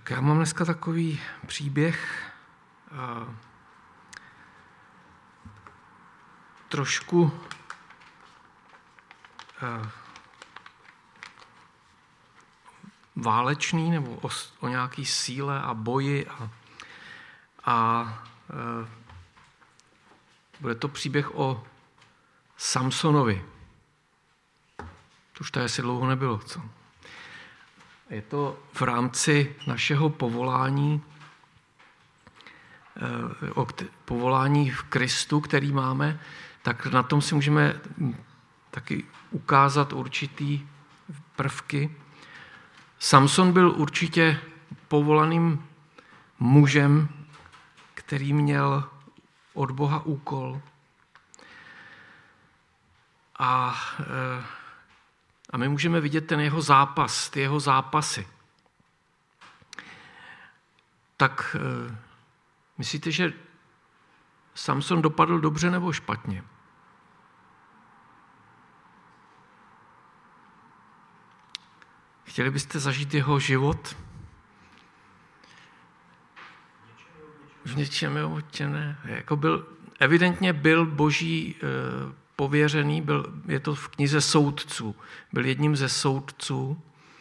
Tak já mám dneska takový příběh trošku válečný, nebo o nějaký síle a boji a bude to příběh o Samsonovi. To už tady asi dlouho nebylo, co? Je to v rámci našeho povolání, povolání v Kristu, který máme, tak na tom si můžeme taky ukázat určitý prvky. Samson byl určitě povolaným mužem, který měl od Boha úkol. A my můžeme vidět ten jeho zápas, ty jeho zápasy. Tak myslíte, že Samson dopadl dobře nebo špatně? Chtěli byste zažít jeho život? V něčem, jo, ne. Jako evidentně byl boží pověřený, je to v knize Soudců, byl jedním ze soudců,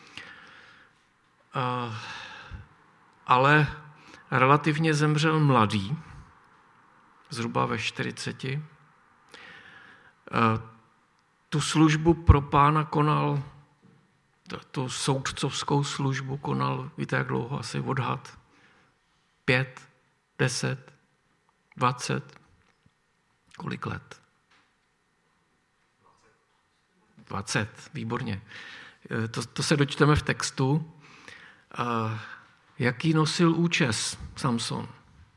ale relativně zemřel mladý, zhruba ve 40. Tu službu pro Pána konal, tu soudcovskou službu konal, víte jak dlouho, asi odhad? 5, 10, 20, kolik let? 20, výborně. To se dočteme v textu. Jaký nosil účes Samson?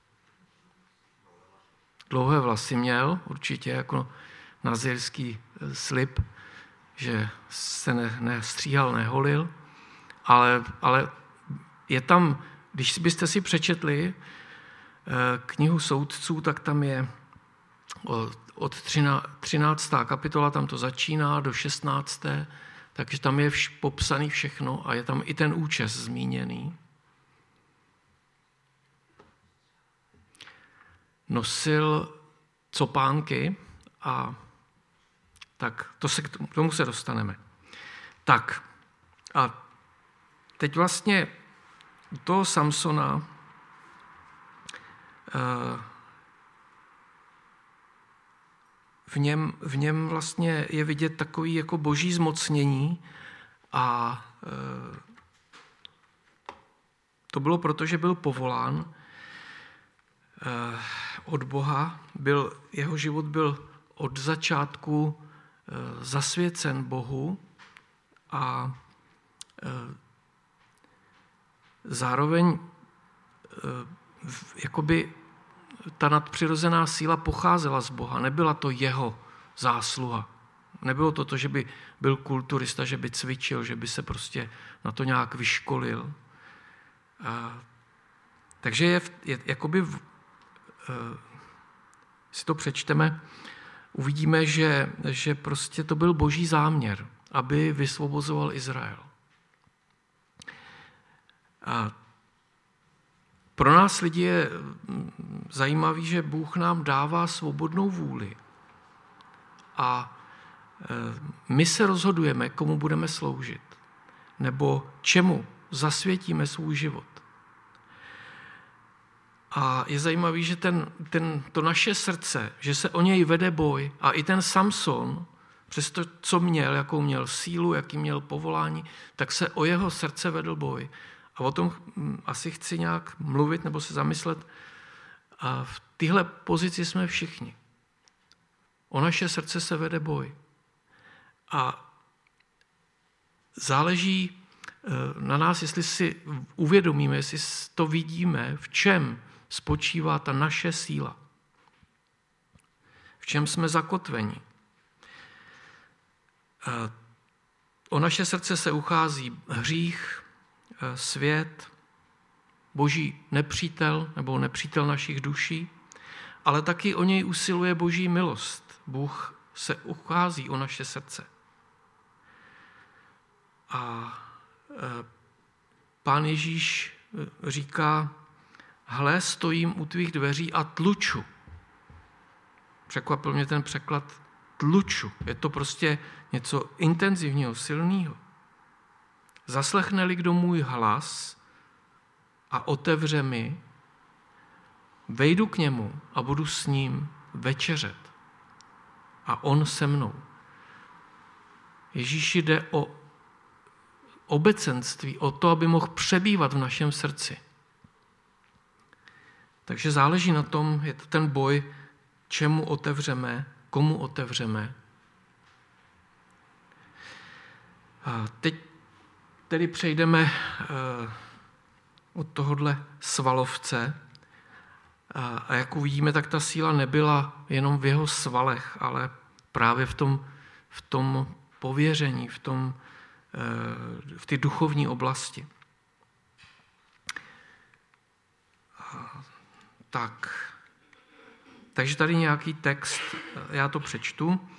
Dlouhé vlasy měl, určitě jako nazírský slib, že se nestříhal, neholil, ale je tam, když byste si přečetli knihu Soudců, tak tam je od 13. kapitola, tam to začíná, do 16. Takže tam je popsaný všechno a je tam i ten účes zmíněný. Nosil copánky a tak k tomu se dostaneme. Tak a teď vlastně u toho Samsona v něm vlastně je vidět takový jako boží zmocnění a to bylo proto, že byl povolán od Boha, jeho život byl od začátku zasvěcen Bohu a zároveň jakoby ta nadpřirozená síla pocházela z Boha, nebyla to jeho zásluha. Nebylo to, že by byl kulturista, že by cvičil, že by se prostě na to nějak vyškolil. Takže jakoby si to přečteme, uvidíme, že prostě to byl boží záměr, aby vysvobozoval Izrael. A pro nás lidi je zajímavý, že Bůh nám dává svobodnou vůli. A my se rozhodujeme, komu budeme sloužit, nebo čemu zasvětíme svůj život. A je zajímavý, že to naše srdce, že se o něj vede boj a i ten Samson, přes to, co měl, jakou měl sílu, jaký měl povolání, tak se o jeho srdce vedl boj. A o tom asi chci nějak mluvit nebo se zamyslet. A v téhle pozici jsme všichni. O naše srdce se vede boj. A záleží na nás, jestli si uvědomíme, jestli to vidíme, v čem spočívá ta naše síla. V čem jsme zakotveni. O naše srdce se uchází hřích, svět, boží nepřítel nebo nepřítel našich duší, ale taky o něj usiluje boží milost. Bůh se uchází o naše srdce. A Pán Ježíš říká, hle, stojím u tvých dveří a tluču. Překvapil mě ten překlad tluču. Je to prostě něco intenzivního, silného. Zaslechne-li kdo můj hlas a otevře mi, vejdu k němu a budu s ním večeřet. A on se mnou. Ježíši jde o obecenství, o to, aby mohl přebývat v našem srdci. Takže záleží na tom, je to ten boj, čemu otevřeme, komu otevřeme. A teď tedy přejdeme od tohohle svalovce. A jak uvidíme, tak ta síla nebyla jenom v jeho svalech, ale právě v tom pověření, v té duchovní oblasti. Takže tady nějaký text, já to přečtu.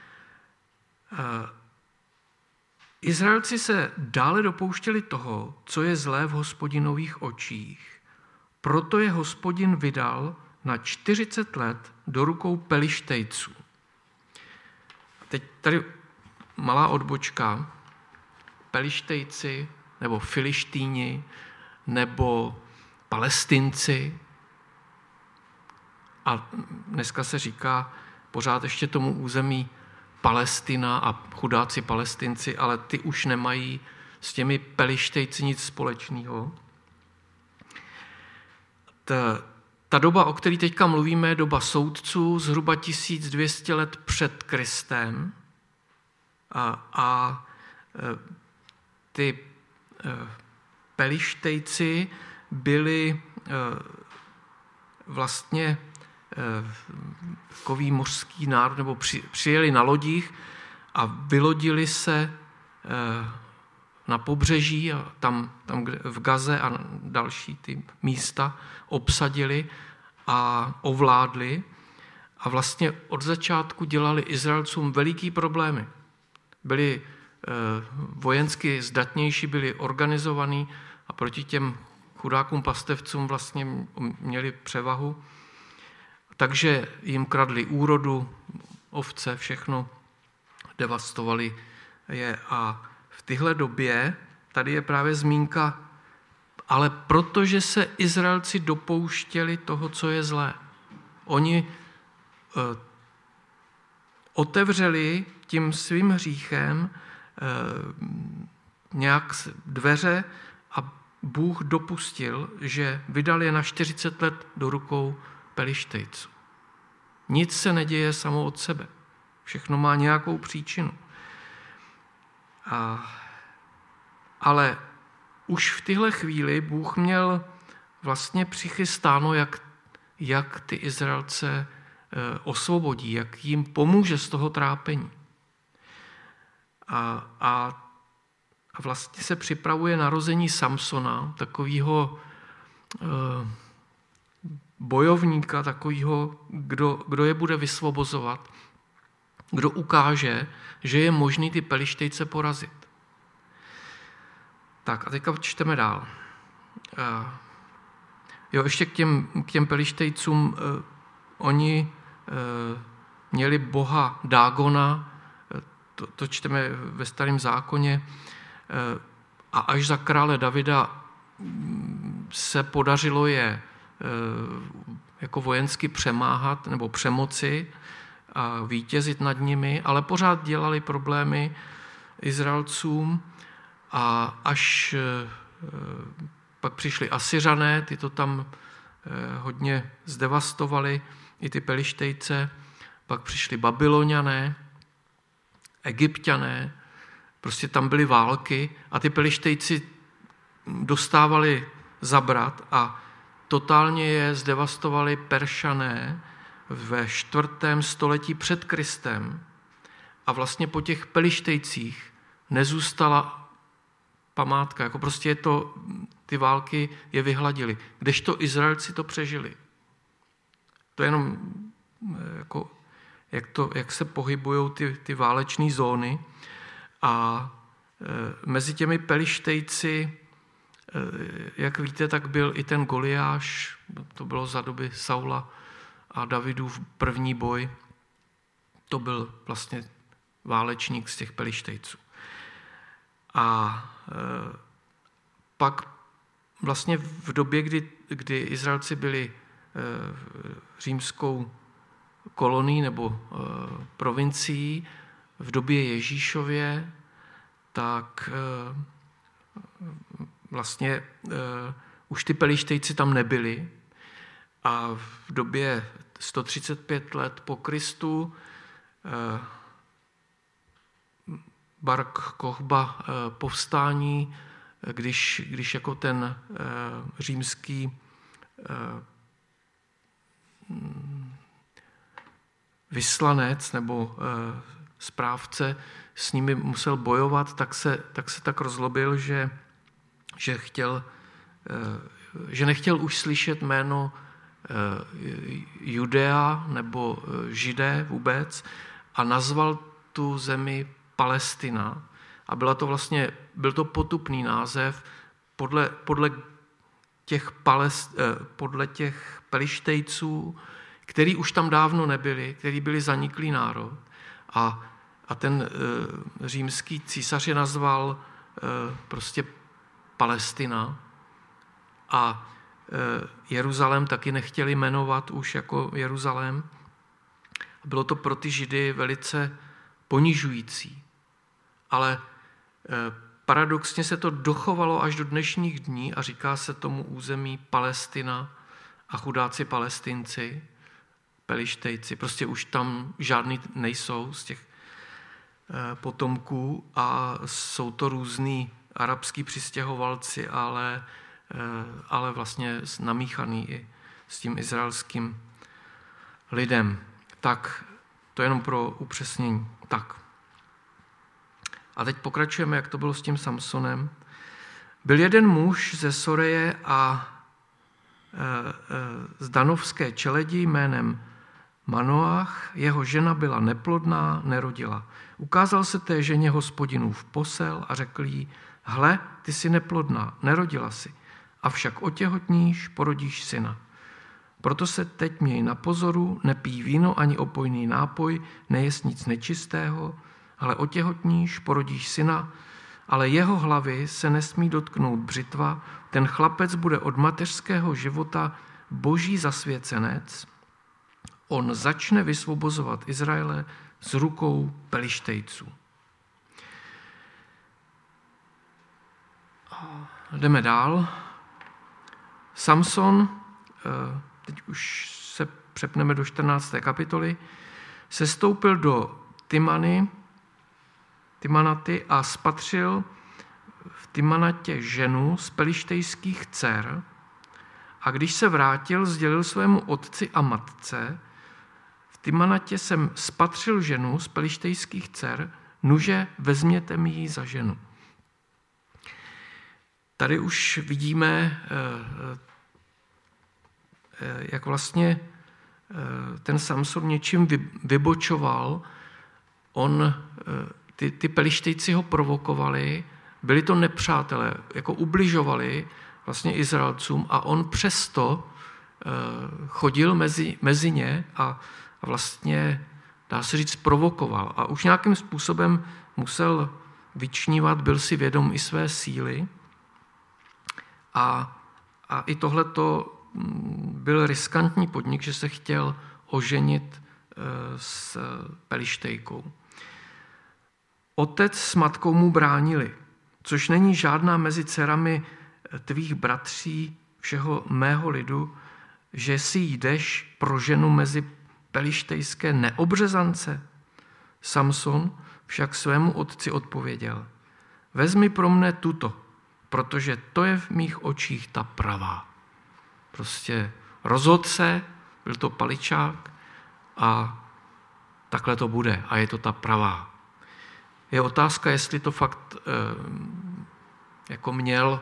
Izraelci se dále dopouštěli toho, co je zlé v Hospodinových očích. Proto je Hospodin vydal na 40 let do rukou Pelištejců. Teď tady malá odbočka. Pelištejci, nebo Filištíni, nebo Palestinci. A dneska se říká pořád ještě tomu území Palestina a chudáci Palestinci, ale ty už nemají s těmi Pelištejci nic společného. Ta doba, o které teďka mluvíme, je doba soudců, zhruba 1200 let před Kristem. A ty Pelištejci byli vlastně takový mořský národ, nebo přijeli na lodích a vylodili se na pobřeží a tam v Gaze a další ty místa obsadili a ovládli a vlastně od začátku dělali Izraelcům veliký problémy. Byli vojensky zdatnější, byli organizovaní a proti těm chudákům pastevcům vlastně měli převahu. Takže jim kradli úrodu, ovce, všechno, devastovali je. A v téhle době tady je právě zmínka, ale protože se Izraelci dopouštěli toho, co je zlé. Oni otevřeli tím svým hříchem nějak dveře a Bůh dopustil, že vydal je na 40 let do rukou Pelištejců. Nic se neděje samo od sebe. Všechno má nějakou příčinu. Ale už v téhle chvíli Bůh měl vlastně přichystáno, jak ty Izraelce osvobodí, jak jim pomůže z toho trápení. A vlastně se připravuje narození Samsona, takového bojovníka, takového, kdo je bude vysvobozovat, kdo ukáže, že je možný ty Pelištejce porazit. Tak a teďka čteme dál. Ještě k těm Pelištejcům, oni měli boha Dágona, to čteme ve Starém zákoně, a až za krále Davida se podařilo je jako vojensky přemáhat nebo přemoci a vítězit nad nimi, ale pořád dělali problémy Izraelcům a až pak přišli Asyřané, ty to tam hodně zdevastovali, i ty Pelištejce, pak přišli Babyloniané, Egypťané, prostě tam byly války a ty Pelištejci dostávali zabrat a totálně je zdevastovali Peršané ve 4. století před Kristem a vlastně po těch Pelištejcích nezůstala památka, jako prostě je to, ty války je vyhladily, kdežto Izraelci to přežili. To je jenom jako, jak se pohybují ty váleční zóny a mezi těmi Pelištejci jak víte, tak byl i ten Goliáš, to bylo za doby Saula a Davidův první boj, to byl vlastně válečník z těch Pelištejců. A pak vlastně v době, kdy Izraelci byli římskou kolonií nebo provincií, v době Ježíšově, tak vlastně už ty Pelištejci tam nebyli a v době 135 let po Kristu Bar Kochba povstání, když jako ten římský vyslanec nebo správce s nimi musel bojovat, tak se tak rozlobil, že nechtěl už slyšet jméno Judea nebo Židé vůbec a nazval tu zemi Palestina. A byl to potupný název podle těch Pelištejců, který už tam dávno nebyli, který byli zaniklý národ. A ten římský císař je nazval prostě Palestina a Jeruzalém taky nechtěli jmenovat už jako Jeruzalém. Bylo to pro ty Židy velice ponižující. Ale paradoxně se to dochovalo až do dnešních dní a říká se tomu území Palestina a chudáci Palestinci, Pelištejci. Prostě už tam žádný nejsou z těch potomků a jsou to různý arabský přistěhovalci, ale vlastně namíchaný i s tím izraelským lidem. Tak, to je jenom pro upřesnění. Tak. A teď pokračujeme, jak to bylo s tím Samsonem. Byl jeden muž ze Soreje a z danovské čeledi jménem Manoach, jeho žena byla neplodná, nerodila. Ukázal se té ženě Hospodinův posel a řekl jí, hle, ty jsi neplodná, nerodila si, avšak otěhotníš, porodíš syna. Proto se teď měj na pozoru, nepij víno ani opojný nápoj, nejest nic nečistého, ale otěhotníš, porodíš syna, ale jeho hlavy se nesmí dotknout břitva, ten chlapec bude od mateřského života boží zasvěcenec, on začne vysvobozovat Izraele z rukou Pelištejců. Jdeme dál. Samson, teď už se přepneme do 14. kapitoly, sestoupil do Timanaty a spatřil v Timanatě ženu z pelištejských dcer a když se vrátil, sdělil svému otci a matce, v Timanatě jsem spatřil ženu z pelištejských dcer, nuže vezměte mi ji za ženu. Tady už vidíme, jak vlastně ten Samson něčím vybočoval. Ty Pelištejci ho provokovali, byli to nepřátelé, jako ubližovali vlastně Izraelcům a on přesto chodil mezi ně a vlastně, dá se říct, provokoval. A už nějakým způsobem musel vyčnívat, byl si vědom i své síly. A i tohleto byl riskantní podnik, že se chtěl oženit s Pelištejkou. Otec s matkou mu bránili, což není žádná mezi dcerami tvých bratří všeho mého lidu, že si jdeš pro ženu mezi pelištejské neobřezance. Samson však svému otci odpověděl, vezmi pro mne tuto, protože to je v mých očích ta pravá. Prostě rozhodl se, byl to paličák a takhle to bude a je to ta pravá. Je otázka, jestli to fakt jako měl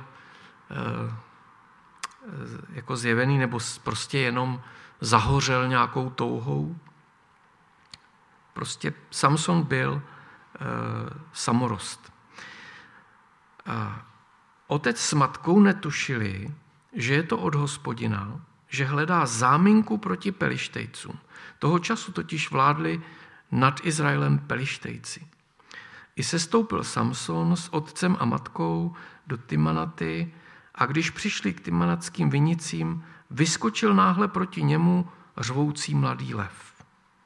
jako zjevený, nebo prostě jenom zahořel nějakou touhou. Prostě Samson byl samorost. Otec s matkou netušili, že je to od Hospodina, že hledá záminku proti Pelištejcům. Toho času totiž vládli nad Izraelem Pelištejci. I sestoupil Samson s otcem a matkou do Timanaty a když přišli k timanatským vinicím, vyskočil náhle proti němu řvoucí mladý lev.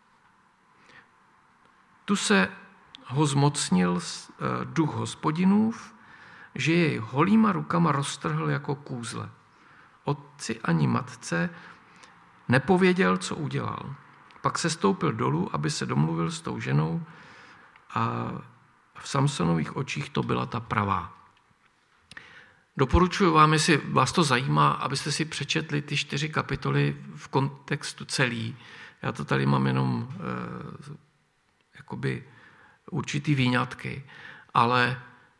Tu se ho zmocnil duch Hospodinův, že jej holýma rukama roztrhl jako kůzle. Otci ani matce nepověděl, co udělal. Pak se stoupil dolů, aby se domluvil s tou ženou a v Samsonových očích to byla ta pravá. Doporučuji vám, jestli vás to zajímá, abyste si přečetli ty 4 kapitoly v kontextu celý. Já to tady mám jenom jakoby určitý výňatky, ale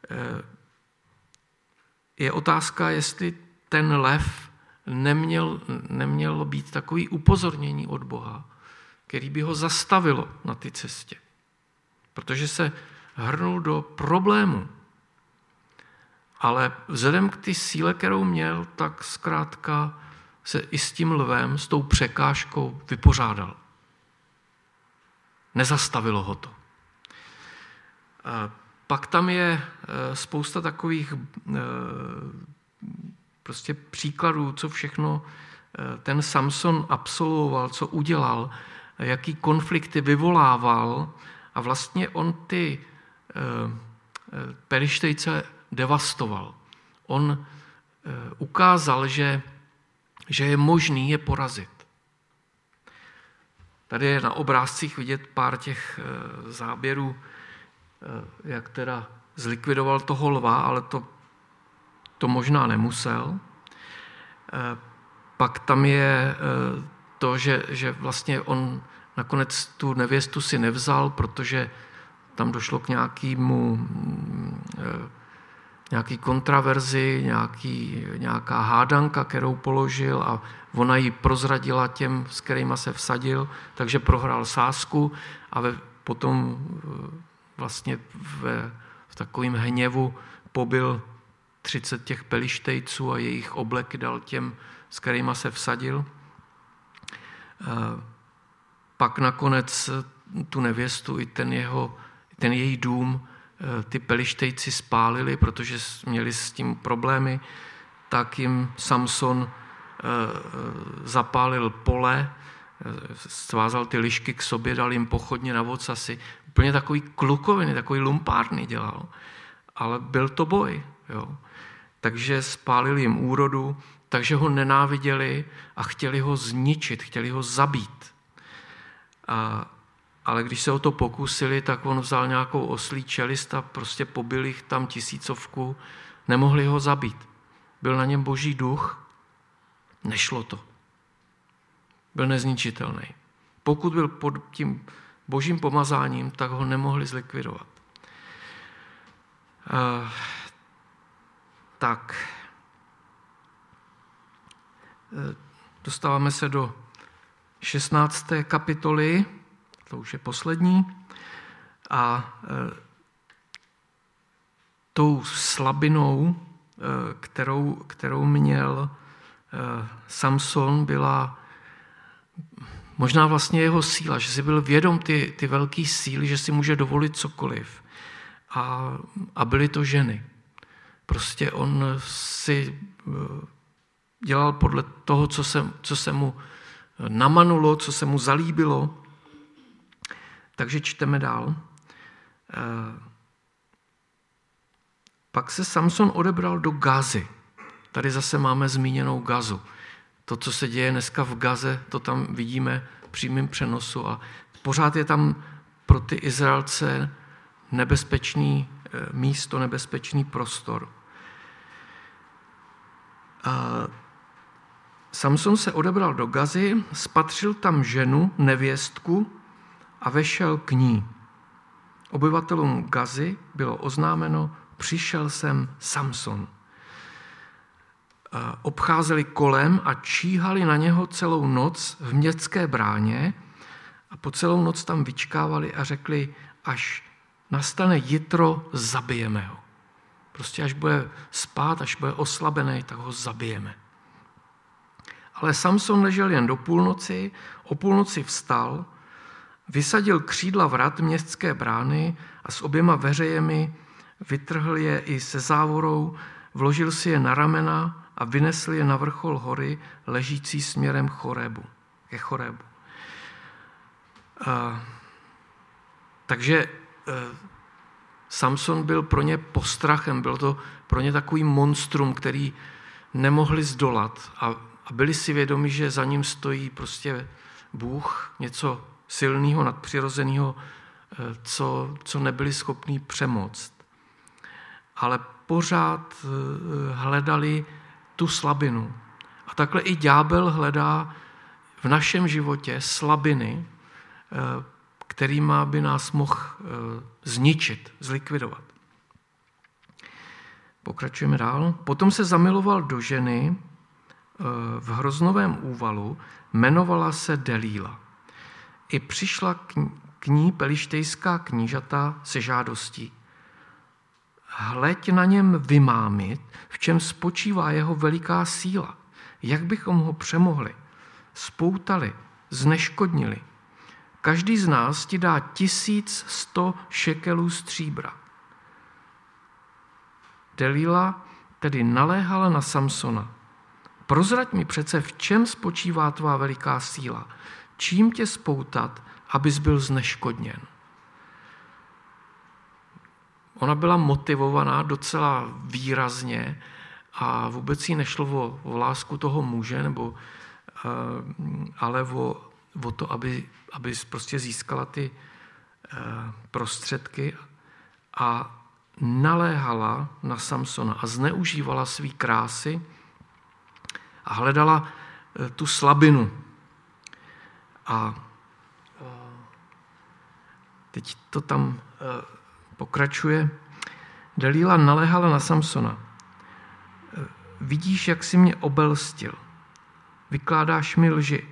je otázka, jestli ten lev neměl být takový upozornění od Boha, který by ho zastavilo na té cestě. Protože se hrnul do problému. Ale vzhledem k té síle, kterou měl, tak zkrátka se i s tím lvem, s tou překážkou vypořádal. Nezastavilo ho to. Pak tam je spousta takových prostě příkladů, co všechno ten Samson absolvoval, co udělal, jaký konflikty vyvolával a vlastně on ty Pelištejce devastoval. On ukázal, že je možný je porazit. Tady je na obrázcích vidět pár těch záběrů, jak teda zlikvidoval toho lva, ale to možná nemusel. Pak tam je to, že vlastně on nakonec tu nevěstu si nevzal, protože tam došlo k nějaký kontraverzi, nějaká hádanka, kterou položil a ona ji prozradila těm, s kterýma se vsadil, takže prohrál sázku a potom vlastně v takovém hněvu pobil 30 těch Pelištejců a jejich obleky dal těm, s kterýma se vsadil. Pak nakonec tu nevěstu i ten její dům ty Pelištejci spálili, protože měli s tím problémy, tak jim Samson zapálil pole, svázal ty lišky k sobě, dal jim pochodně na vocasy. Úplně takový klukoviny, takový lumpárny dělal. Ale byl to boj. Jo. Takže spálil jim úrodu, takže ho nenáviděli a chtěli ho zničit, chtěli ho zabít. Ale když se o to pokusili, tak on vzal nějakou oslí čelist a prostě pobil jich tam 1000, nemohli ho zabít. Byl na něm Boží duch, nešlo to. Byl nezničitelný. Pokud byl pod tím Božím pomazáním, tak ho nemohli zlikvidovat. Tak. Dostáváme se do 16. kapitoly, to už je poslední, a tou slabinou, kterou měl Samson, byla možná vlastně jeho síla, že si byl vědom ty velké síly, že si může dovolit cokoliv. A byly to ženy. Prostě on si dělal podle toho, co se mu namanulo, co se mu zalíbilo. Takže čteme dál. Pak se Samson odebral do Gazy. Tady zase máme zmíněnou Gazu. To, co se děje dneska v Gaze, to tam vidíme v přímém přenosu. A pořád je tam pro ty Izraelce nebezpečný místo, nebezpečný prostor. Samson se odebral do Gazy, spatřil tam ženu, nevěstku a vešel k ní. Obyvatelům Gazy bylo oznámeno, přišel sem Samson. Obcházeli kolem a číhali na něho celou noc v městské bráně a po celou noc tam vyčkávali a řekli, až nastane jitro, zabijeme ho. Prostě až bude spát, až bude oslabený, tak ho zabijeme. Ale Samson ležel jen do půlnoci, o půlnoci vstal, vysadil křídla vrat městské brány a s oběma veřejemi vytrhl je i se závorou, vložil si je na ramena a vynesl je na vrchol hory, ležící směrem ke Chorebu. Takže Samson byl pro ně postrachem, byl to pro ně takový monstrum, který nemohli zdolat a byli si vědomi, že za ním stojí prostě Bůh, něco silného, nadpřirozeného, co nebyli schopní přemoct. Ale pořád hledali tu slabinu. A takhle i ďábel hledá v našem životě slabiny, kterýma by nás mohl zničit, zlikvidovat. Pokračujeme dál. Potom se zamiloval do ženy v Hroznovém úvalu, jmenovala se Delíla. I přišla k ní pelištejská knížata se žádostí. Hleď na něm vymámit, v čem spočívá jeho veliká síla. Jak bychom ho přemohli, spoutali, zneškodnili. Každý z nás ti dá 1100 šekelů stříbra. Delíla tedy naléhala na Samsona. Prozrať mi přece, v čem spočívá tvá veliká síla. Čím tě spoutat, abys byl zneškodněn. Ona byla motivovaná docela výrazně a vůbec jí nešlo o lásku toho muže, ale o to, aby prostě získala ty prostředky a naléhala na Samsona a zneužívala svý krásy a hledala tu slabinu. A teď to tam pokračuje. Delíla naléhala na Samsona. Vidíš, jak jsi mě obelstil. Vykládáš mi lži.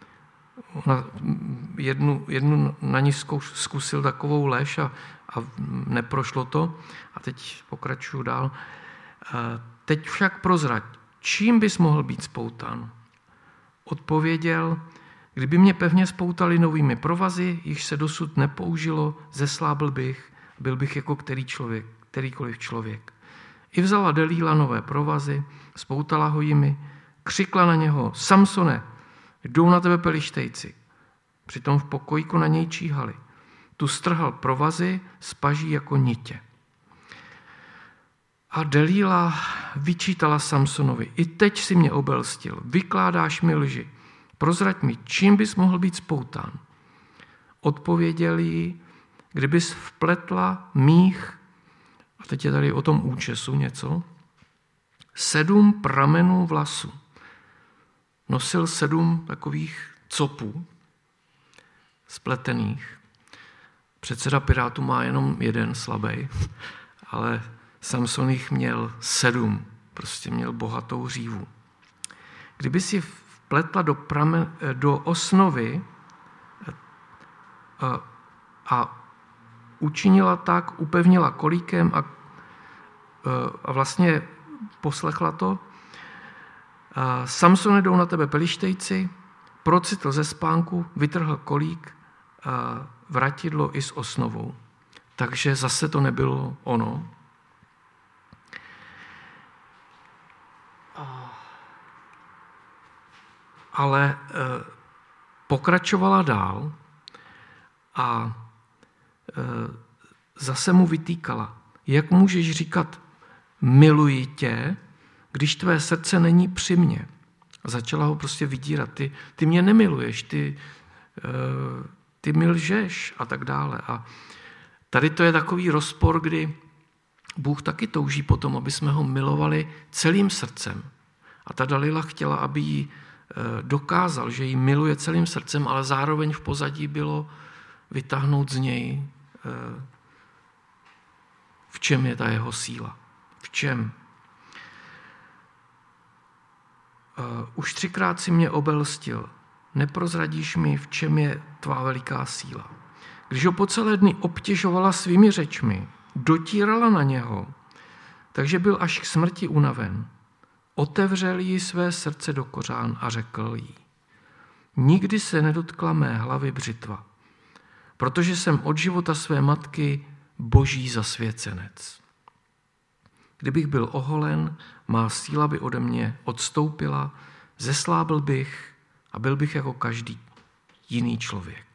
Jednu na ní zkusil takovou lež a neprošlo to. A teď pokračuju dál. Teď však prozrať, čím bys mohl být spoután? Odpověděl, kdyby mě pevně spoutali novými provazy, již se dosud nepoužilo, zeslábil bych, byl bych jako kterýkoliv člověk. I vzala Delíla nové provazy, spoutala ho jimi, křikla na něho, Samsone, jdou na tebe pelištejci. Přitom v pokojíku na něj číhali. Tu strhal provazy z paží jako nitě. A Delíla vyčítala Samsonovi, i teď si mě obelstil, vykládáš mi lži, prozrať mi, čím bys mohl být spoután. Odpověděl jí, kdybys vpletla mých, a teď je tady o tom účesu něco, 7 pramenů vlasu. Nosil 7 takových copů spletených. Předseda Pirátů má jenom 1 slabý, ale Samson jich měl 7, prostě měl bohatou řívu. Kdyby si vpletla do osnovy a učinila tak, upevnila kolíkem a vlastně poslechla to, Samsone, jdou na tebe pelištejci, procitl ze spánku, vytrhl kolík, vratidlo i s osnovou. Takže zase to nebylo ono. Ale pokračovala dál a zase mu vytýkala, jak můžeš říkat miluji tě, když tvé srdce není při mně. A začala ho prostě vydírat. Ty mě nemiluješ, ty mi lžeš a tak dále. A tady to je takový rozpor, kdy Bůh taky touží potom, aby jsme ho milovali celým srdcem. A ta Dalila chtěla, aby jí dokázal, že ji miluje celým srdcem, ale zároveň v pozadí bylo vytáhnout z něj, v čem je ta jeho síla. V čem? Už 3krát si mě obelstil. Neprozradíš mi, v čem je tvá veliká síla. Když ho po celé dny obtěžovala svými řečmi, dotírala na něho, Takže byl až k smrti unaven. Otevřel jí své srdce do kořán a řekl jí: nikdy se nedotkla mé hlavy břitva, protože jsem od života své matky boží zasvěcenec. Kdybych byl oholen, má síla by ode mě odstoupila, zeslábil bych a byl bych jako každý jiný člověk.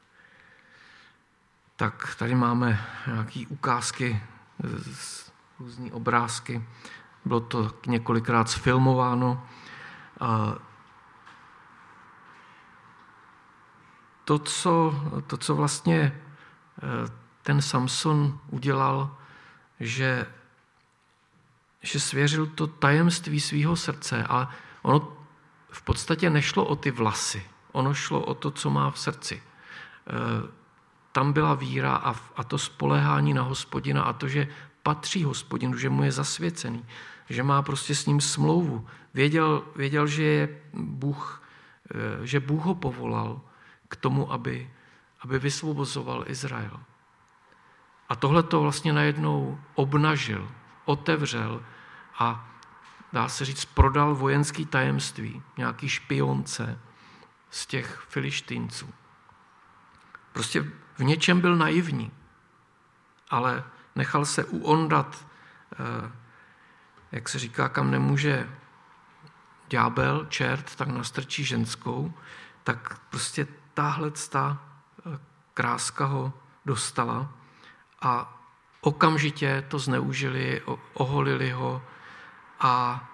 Tak tady máme nějaké ukázky, různé obrázky. Bylo to několikrát zfilmováno. To, co vlastně ten Samson udělal, že svěřil to tajemství svého srdce, ale ono v podstatě nešlo o ty vlasy, ono šlo o to, co má v srdci. Tam byla víra a to spoléhání na Hospodina a to, že patří Hospodinu, že mu je zasvěcený, že má prostě s ním smlouvu. Věděl, že Bůh ho povolal k tomu, aby vysvobozoval Izrael. A tohle to vlastně najednou obnažil, otevřel a dá se říct, prodal vojenský tajemství, nějaký špionce z těch Filištínců. Prostě v něčem byl naivní, ale nechal se uondat, jak se říká, kam nemůže ďábel, čert, tak nastrčí ženskou, tak prostě tahleta kráska ho dostala a okamžitě to zneužili, oholili ho a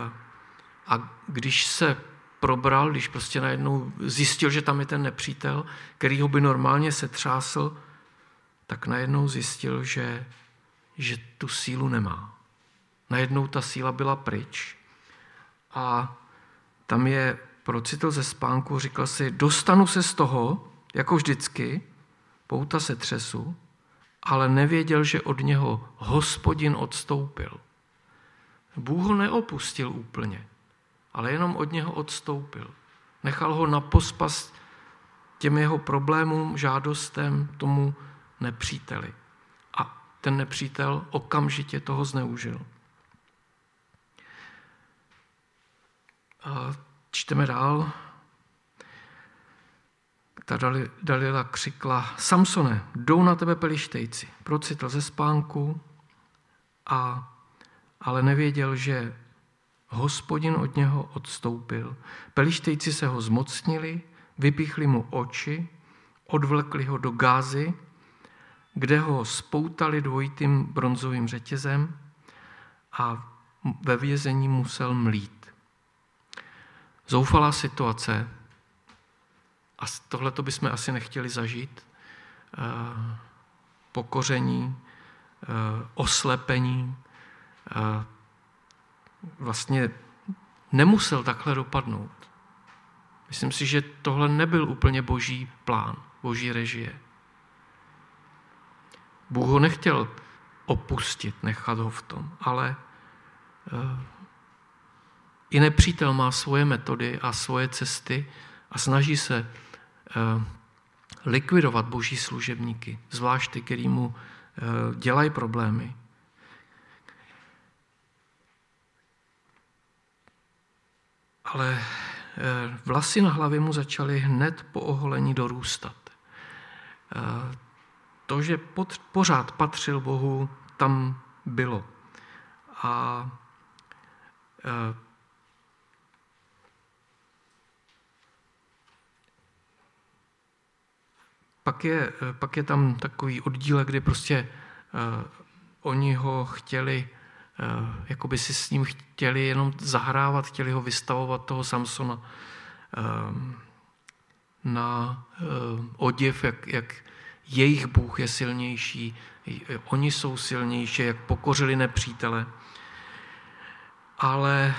když se probral, když prostě najednou zjistil, že tam je ten nepřítel, který ho by normálně setřásl, tak najednou zjistil, že tu sílu nemá. Najednou ta síla byla pryč a tam je procitl ze spánku, říkal si, dostanu se z toho, jako vždycky, pouta se třesu, ale nevěděl, že od něho Hospodin odstoupil. Bůh ho neopustil úplně, ale jenom od něho odstoupil. Nechal ho na pospas těm jeho problémům, žádostem, tomu nepříteli. A ten nepřítel okamžitě toho zneužil. A čteme dál. Ta Dalila křikla: Samsone, jdou na tebe Pelištejci. Procitl ze spánku, ale nevěděl, že Hospodin od něho odstoupil. Pelištejci se ho zmocnili, vypíchli mu oči, odvlekli ho do Gázy, kde ho spoutali dvojitým bronzovým řetězem a ve vězení musel mlít. Zoufalá situace, a tohleto bychom asi nechtěli zažít, pokoření, oslepení, vlastně nemusel takhle dopadnout. Myslím si, že tohle nebyl úplně boží plán, boží režie. Bůh ho nechtěl opustit, nechat ho v tom, ale i nepřítel má svoje metody a svoje cesty a snaží se likvidovat boží služebníky, zvlášť ty, který mu dělají problémy. Ale vlasy na hlavě mu začaly hned po oholení dorůstat. To, že pořád patřil Bohu, tam bylo. A pak je tam takový oddílek, kdy prostě oni ho chtěli, jakoby si s ním chtěli jenom zahrávat, chtěli ho vystavovat, toho Samsona, na oděv, jak jejich Bůh je silnější, oni jsou silnější, jak pokořili nepřítele. Ale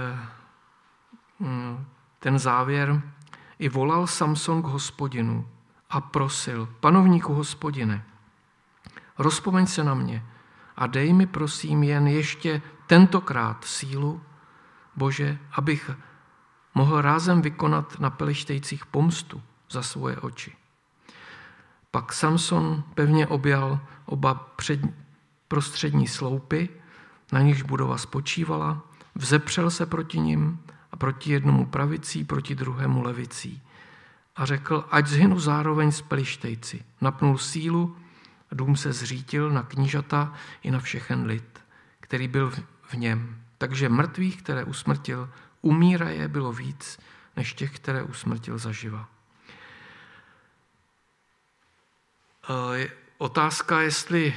ten závěr: i volal Samson k Hospodinu a prosil: panovníku Hospodine, rozpomeň se na mě a dej mi prosím jen ještě tentokrát sílu, Bože, abych mohl rázem vykonat na Pelištejcích pomstu za svoje oči. Pak Samson pevně objal oba prostřední sloupy, na nichž budova spočívala, vzepřel se proti nim a proti jednomu pravicí, proti druhému levicí. A řekl, ať zhynu zároveň s Pelištejci. Napnul sílu, dům se zřítil na knížata i na všechen lid, který byl v něm. Takže mrtvých, které usmrtil, umíraje bylo víc, než těch, které usmrtil zaživa. Otázka, jestli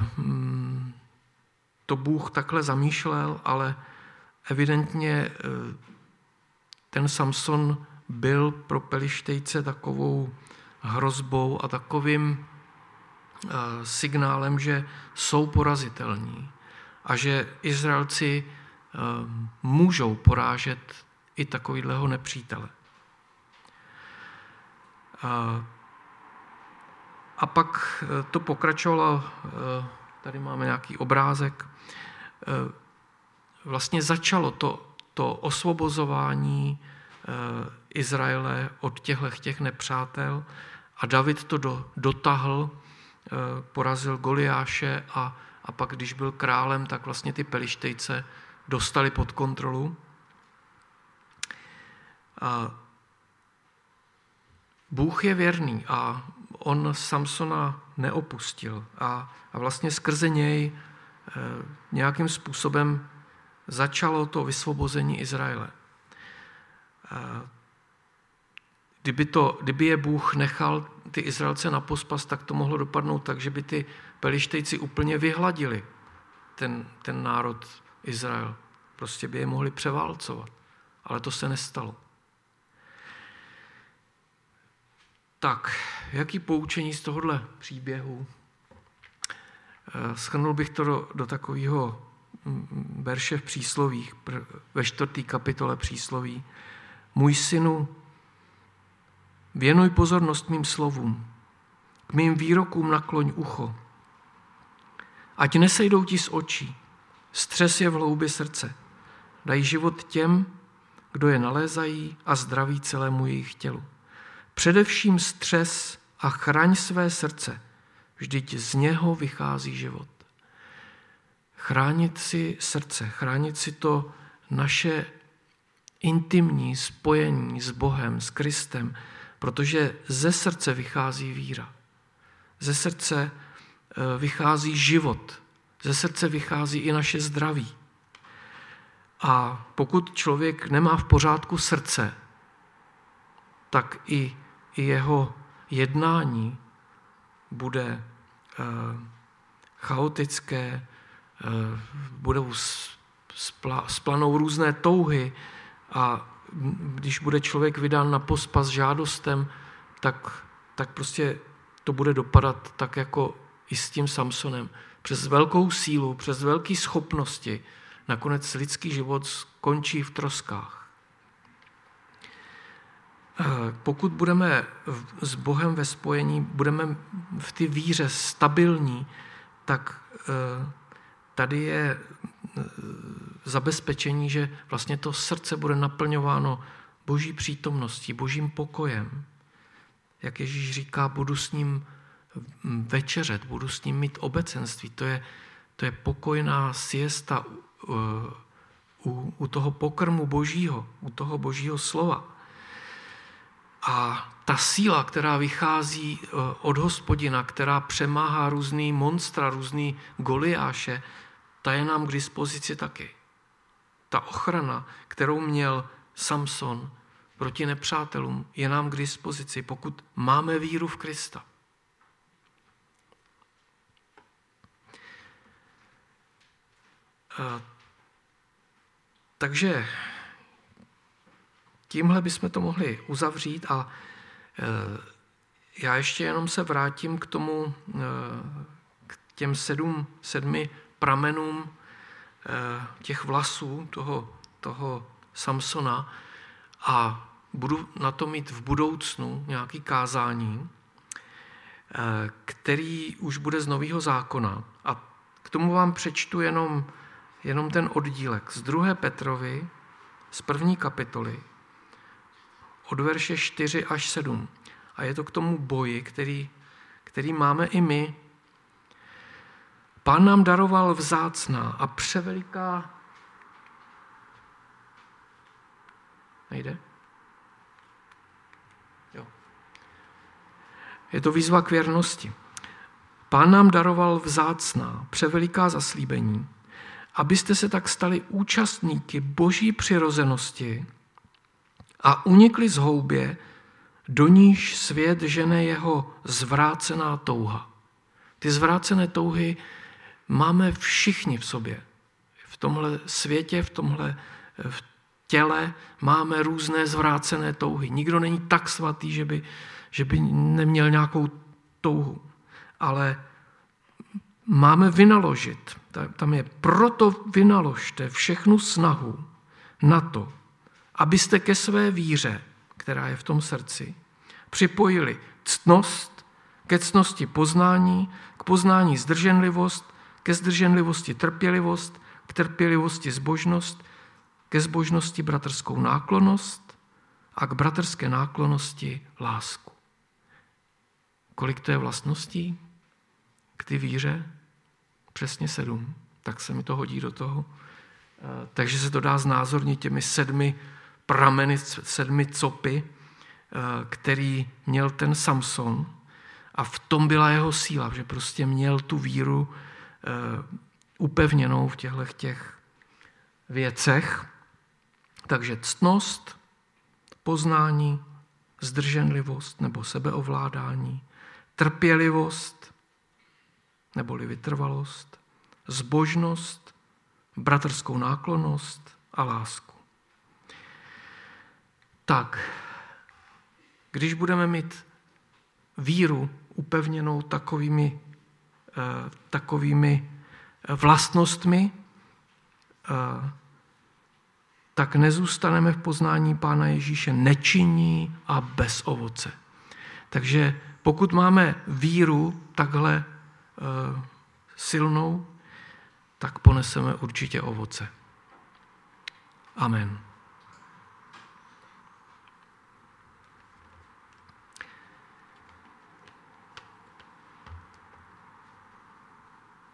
to Bůh takhle zamýšlel, ale evidentně ten Samson byl pro Pelištejce takovou hrozbou a takovým signálem, že jsou porazitelní a že Izraelci můžou porážet i takovýhleho nepřítele. A pak to pokračovalo, tady máme nějaký obrázek, vlastně začalo to osvobozování Izraele od těch nepřátel a David to dotáhl, porazil Goliáše a pak, když byl králem, tak vlastně ty Pelištejce dostali pod kontrolu. Bůh je věrný a on Samsona neopustil a vlastně skrze něj nějakým způsobem začalo to vysvobození Izraele. Kdyby je Bůh nechal ty Izraelce na pospas, tak to mohlo dopadnout tak, že by ty Pelištejci úplně vyhladili ten národ Izrael. Prostě by je mohli převálcovat. Ale to se nestalo. Tak, jaký poučení z tohohle příběhu? Shrnul bych to do takového verše v příslovích, ve 4. kapitole přísloví. Můj synu, věnuj pozornost mým slovům, k mým výrokům nakloň ucho. Ať nesejdou ti z očí, střes je v hloubi srdce. Daj život těm, kdo je nalézají a zdraví celému jejich tělu. Především střes a chraň své srdce, vždyť z něho vychází život. Chránit si srdce, chránit si to naše intimní spojení s Bohem, s Kristem, protože ze srdce vychází víra. Ze srdce vychází život. Ze srdce vychází i naše zdraví. A pokud člověk nemá v pořádku srdce, tak i jeho jednání bude chaotické, budou splanou různé touhy a když bude člověk vydán na pospas žádostem, tak prostě to bude dopadat tak jako i s tím Samsonem. Přes velkou sílu, přes velké schopnosti nakonec lidský život skončí v troskách. Pokud budeme s Bohem ve spojení, budeme v té víře stabilní, tak tady je zabezpečení, že vlastně to srdce bude naplňováno Boží přítomností, Božím pokojem. Jak Ježíš říká, budu s ním večeřet, budu s ním mít obecenství. To je pokojná siesta u toho pokrmu Božího, u toho Božího slova. A ta síla, která vychází od Hospodina, která přemáhá různý monstra, různý Goliáše, ta je nám k dispozici taky. Ta ochrana, kterou měl Samson proti nepřátelům, je nám k dispozici, pokud máme víru v Krista. Takže tímhle bychom to mohli uzavřít a já ještě jenom se vrátím k tomu, k těm sedmi pramenům těch vlasů toho Samsona a budu na to mít v budoucnu nějaký kázání, který už bude z Nového zákona. A k tomu vám přečtu jenom ten oddílek z 2. Petrovi, z 1. kapitoly, od verše 4 až 7. A je to k tomu boji, který máme i my. Pán nám daroval vzácná a převeliká... Nejde? Jo. Je to výzva k věrnosti. Pán nám daroval vzácná, převeliká zaslíbení, abyste se tak stali účastníky boží přirozenosti a unikli z houbě, do níž svět žene jeho zvrácená touha. Ty zvrácené touhy máme všichni v sobě. V tomhle světě, v těle máme různé zvrácené touhy. Nikdo není tak svatý, že by neměl nějakou touhu. Ale máme vynaložit. Tam je proto vynaložte všechnu snahu na to, abyste ke své víře, která je v tom srdci, připojili ctnost, ke ctnosti poznání, k poznání zdrženlivost, ke zdrženlivosti trpělivost, k trpělivosti zbožnost, ke zbožnosti bratrskou náklonnost a k bratrské náklonnosti lásku. Kolik to je vlastností k ty víře? Přesně 7. Tak se mi to hodí do toho. Takže se to dá znázornit těmi 7 prameny, 7 copy, který měl ten Samson. A v tom byla jeho síla, že prostě měl tu víru upevněnou v těch věcech. Takže ctnost, poznání, zdrženlivost nebo sebeovládání, trpělivost neboli vytrvalost, zbožnost, bratrskou náklonnost a lásku. Tak, když budeme mít víru upevněnou takovými vlastnostmi, tak nezůstaneme v poznání Pána Ježíše nečinní a bez ovoce. Takže pokud máme víru takhle silnou, tak poneseme určitě ovoce. Amen.